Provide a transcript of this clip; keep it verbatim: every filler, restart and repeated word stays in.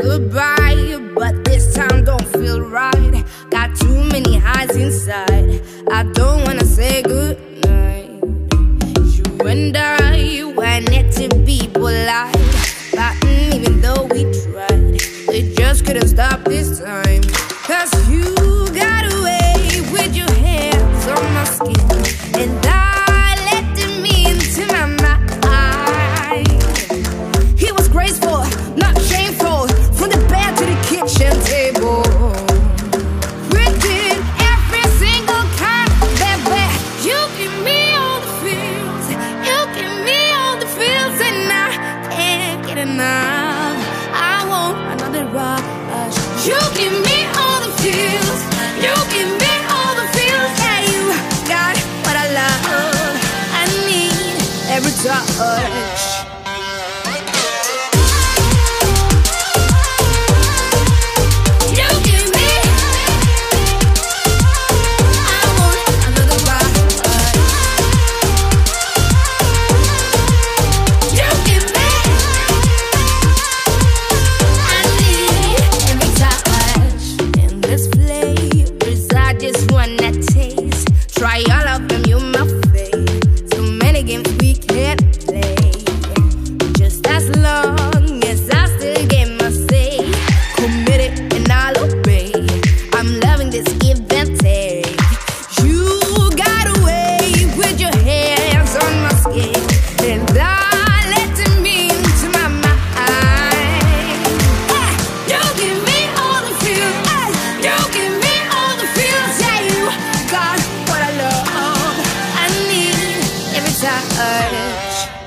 goodbye, but this time don't feel right. Got too many highs inside. I don't wanna say goodnight. You and I wanted to be polite, but even though we tried, we just couldn't stop this time. Cause you got away with your hands on my skin, and I let them into my mind. He was graceful, not shameful, from the bed to the kitchen table. We did every single kind that way. You give me all the feels, you give me all the feels, and I can't get enough. I want another rush. You give me all the feels, you give me all the feels. Yeah, you got what I love, I need every touch. Try all of them, you my fave. So many games we can't play. Just as long as I still get my say. Committed and I'll obey. I'm loving this give and take. You got away with your hands on my skin, and I let them into my mind. Hey, you give me all the feels. Hey, you give me all the feels. Yeah, you got what I love, I need every touch.